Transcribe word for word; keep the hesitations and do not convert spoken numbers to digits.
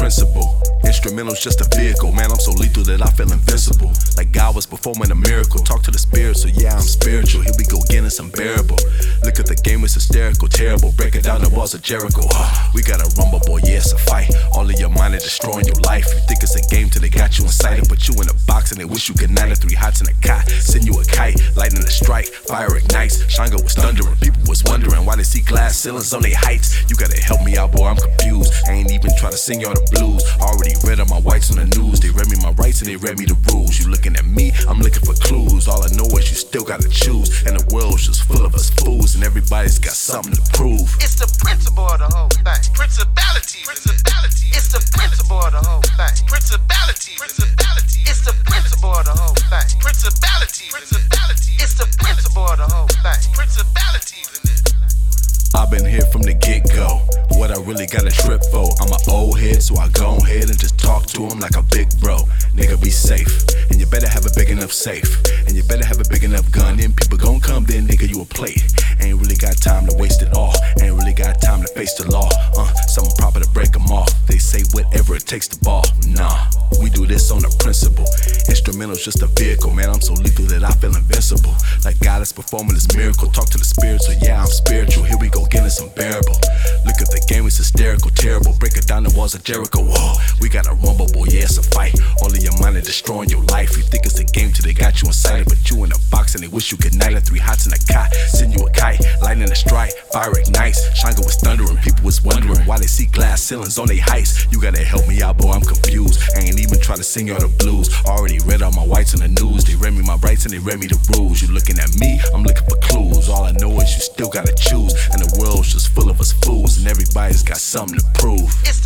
principle. Instrumental's just a vehicle, man, I'm so lethal that I feel invincible. Like God was performing a miracle. Talk to the spirit, so yeah, I'm spiritual. Here we go again, it's unbearable. Look at the game, it's hysterical, terrible. Break it down, the walls of Jericho. Uh, we got a rumble, boy, yeah, it's a fight. All of your mind is destroying your life. You think it's a game till they got you inside and put you in a box and they wish you could night it. Three hots in a cot, send you a kite, lightning a strike, fire ignites. Shango was thundering, people was wondering why they see glass ceilings on their heights. You gotta help me out, boy, I'm confused. I ain't even try to sing y'all the blues. Already read on my whites on the news. They read me my rights and they read me the rules. You looking at me, I'm looking for clues. All I know is you still gotta choose. And the world's just full of us fools, and everybody's got something to prove. It's the principle of the whole thing. Principality. Principality. It's the principle of the whole thing. Principality. Principality. It's the principle of the whole thing. Principality. Principality. It's the principle of the whole thing. Principalities in it. I've been here from the get-go. What I really got a trip for. I'm an old head, so I go ahead and just talk to him like a big bro. Nigga, be safe. And you better have a big enough safe. And you better have a big enough gun. Then people gon' come, then nigga, you a play. Ain't really got time to waste it all. Ain't really got time to face the law. Uh, something proper to break them off. They say whatever it takes to ball. Nah, we do this on a principle. Instrumental's just a vehicle. Man, I'm so lethal that I feel invincible. Like God is performing this miracle. Talk to the spirit, so yeah, I'm spiritual. Here we go, again, it's unbearable. Look at the game, it's hysterical, terrible. Break it down, the walls of Jericho. Whoa, we got a rumble, boy, yeah, it's a fight. All of your mind is destroying your life. You think it's a game till they got you inside it, but you in a box and they wish you could night it. Three hots in a cot, send you a kite, lightning a strike, fire ignites. Shango was thundering, people was wondering why they see glass ceilings on their heights. You gotta help me out, boy, I'm confused. I ain't even try to sing y'all the blues. Already read all my whites on the news. They read me my rights and they read me the rules. You looking at me, I'm looking for clues. All I know is you still gotta choose, and the world's just full of us fools, and everybody's got something to prove. It's